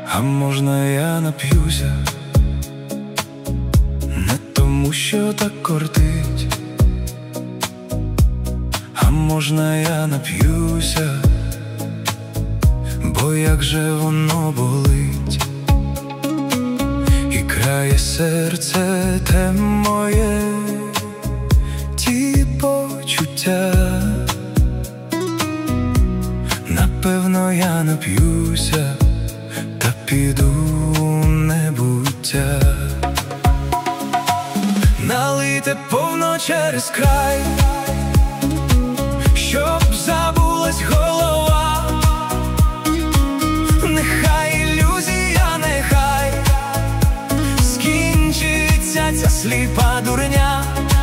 А можна я нап'юся, не тому, що так кортить. А можна я нап'юся, бо як же воно болить, і крає серце те моє, ті почуття. Напевно, я нап'юся та піду в небуття. Налийте повно через край, щоб забулась голова. Нехай ілюзія, нехай скінчиться ця сліпа дурня,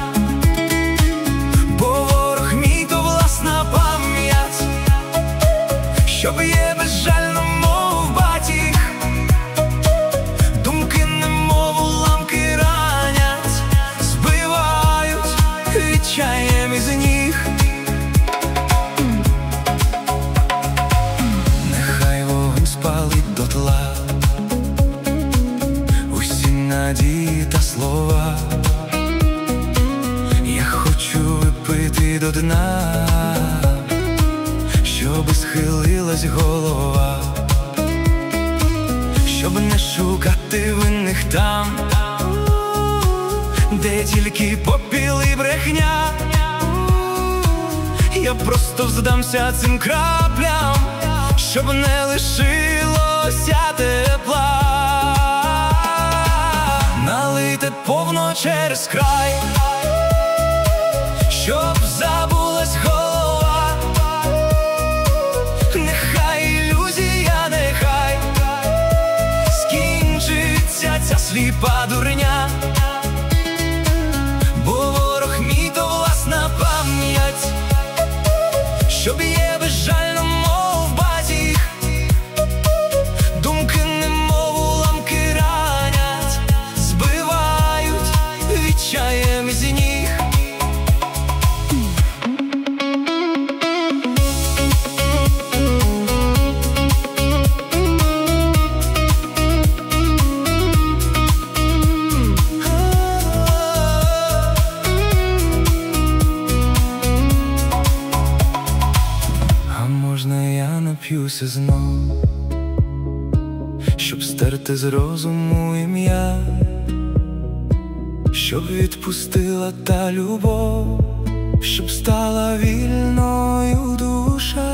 бо ворог мій то власна пам'ять, що б'є безжально, мов батіг. Думки немов уламки ранять, збивають відчаєм із ніг. Нехай вогонь спалить дотла усі надії та слова. Я хочу випити до дна, щоби схилилась голова, щоб не шукати винних там, де тільки попіл і брехня. Я просто здамся цим краплям, щоб не лишилося тепла. Налийте повно через край, щоб забулась голова. Нехай ілюзія, нехай скінчиться ця сліпа дурня, бо ворог мій то власна пам'ять, що б'є безжально, мов батіг. Думки немов уламки ранять, збивають відчаєм із ніг. Нап'юся знов, щоб стерти з розуму ім'я, щоб відпустила та любов, щоб стала вільною душа.